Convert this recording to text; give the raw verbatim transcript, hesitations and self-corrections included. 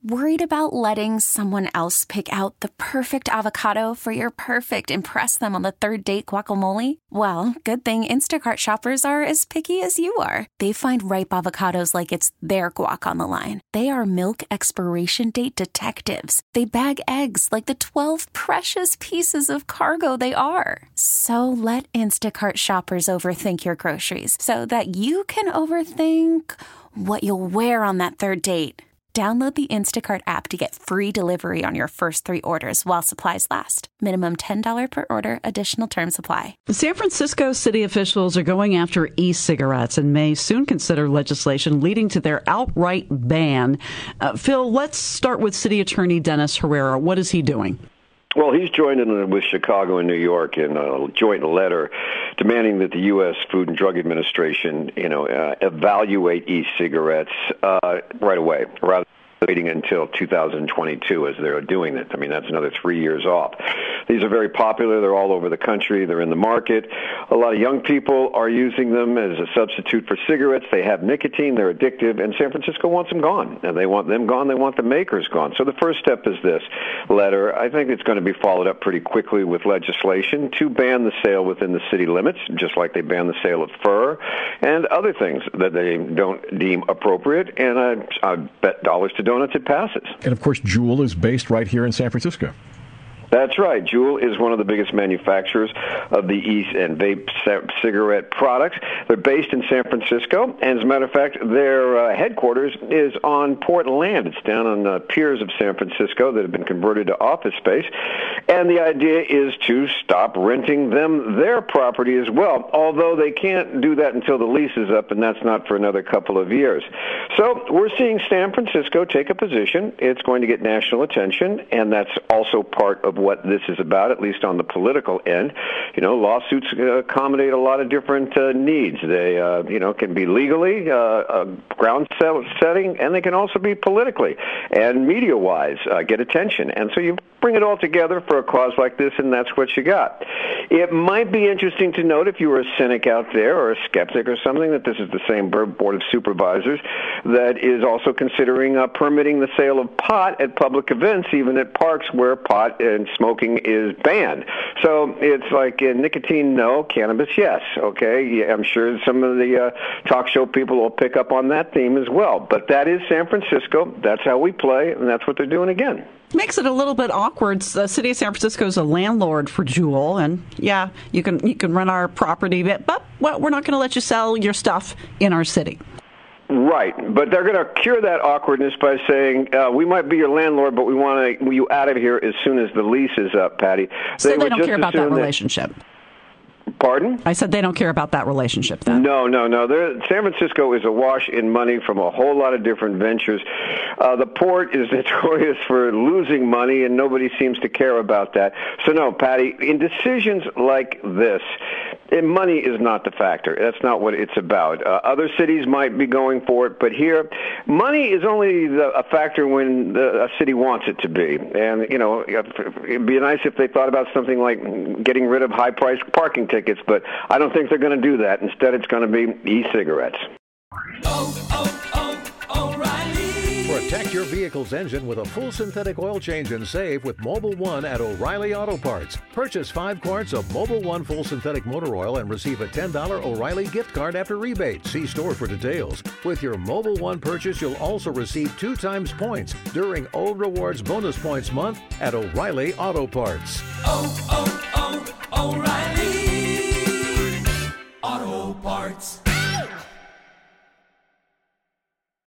Worried about letting someone else pick out the perfect avocado for your perfect impress them on the third date guacamole? Well, good thing Instacart shoppers are as picky as you are. They find ripe avocados like it's their guac on the line. They are milk expiration date detectives. They bag eggs like the twelve precious pieces of cargo they are. So let Instacart shoppers overthink your groceries so that you can overthink what you'll wear on that third date. Download the Instacart app to get free delivery on your first three orders while supplies last. Minimum ten dollars per order. Additional terms apply. San Francisco city officials are going after e-cigarettes and may soon consider legislation leading to their outright ban. Uh, Phil, let's start with City Attorney Dennis Herrera. What is he doing? Well, he's joined in with Chicago and New York in a joint letter demanding that the U S Food and Drug Administration, you know, uh, evaluate e-cigarettes uh, right away, rather than waiting until two thousand twenty-two as they're doing it. I mean, that's another three years off. These are very popular. They're all over the country. They're in the market. A lot of young people are using them as a substitute for cigarettes. They have nicotine. They're addictive, and San Francisco wants them gone. And they want them gone. They want the makers gone. So the first step is this letter. I think it's going to be followed up pretty quickly with legislation to ban the sale within the city limits, just like they ban the sale of fur and other things that they don't deem appropriate. And I, I bet dollars to donuts it passes. And, of course, Juul is based right here in San Francisco. That's right. Juul is one of the biggest manufacturers of the e and vape cigarette products. They're based in San Francisco, and as a matter of fact, their uh, headquarters is on Port Land. It's down on the piers of San Francisco that have been converted to office space, and the idea is to stop renting them their property as well, although they can't do that until the lease is up, and that's not for another couple of years. So we're seeing San Francisco take a position. It's going to get national attention, and that's also part of what this is about, at least on the political end. You know, lawsuits uh, accommodate a lot of different uh, needs. They, uh, you know, can be legally uh, uh, ground setting, and they can also be politically and media-wise uh, get attention. And so you bring it all together for a cause like this, and that's what you got. It might be interesting to note, if you were a cynic out there or a skeptic or something, that this is the same Board of Supervisors that is also considering uh, permitting the sale of pot at public events, even at parks where pot and smoking is banned. So it's like uh, nicotine, no, cannabis, yes. Okay, yeah, I'm sure some of the uh, talk show people will pick up on that theme as well. But that is San Francisco. That's how we play, and that's what they're doing again. Makes it a little bit awkward. The city of San Francisco is a landlord for Juul, and yeah, you can you can run our property, but, but well, we're not going to let you sell your stuff in our city. Right, but they're going to cure that awkwardness by saying, uh, we might be your landlord, but we want to, you out of here as soon as the lease is up, Patty. So they, they don't care about that relationship. That, Pardon? I said they don't care about that relationship then. No, no, no. They're, San Francisco is awash in money from a whole lot of different ventures. Uh, the port is notorious for losing money, and nobody seems to care about that. So, no, Patty, in decisions like this, and money is not the factor. That's not what it's about. Uh, other cities might be going for it, but here, money is only the, a factor when the, a city wants it to be. And, you know, it'd be nice if they thought about something like getting rid of high-priced parking tickets, but I don't think they're going to do that. Instead, it's going to be e-cigarettes. Oh, oh, oh, O'Reilly. Protect your vehicle's engine with a full synthetic oil change and save with Mobil one at O'Reilly Auto Parts. Purchase five quarts of Mobil one full synthetic motor oil and receive a ten dollars O'Reilly gift card after rebate. See store for details. With your Mobil one purchase, you'll also receive two times points during O Rewards Bonus Points Month at O'Reilly Auto Parts. Oh, oh, oh, O'Reilly Auto Parts.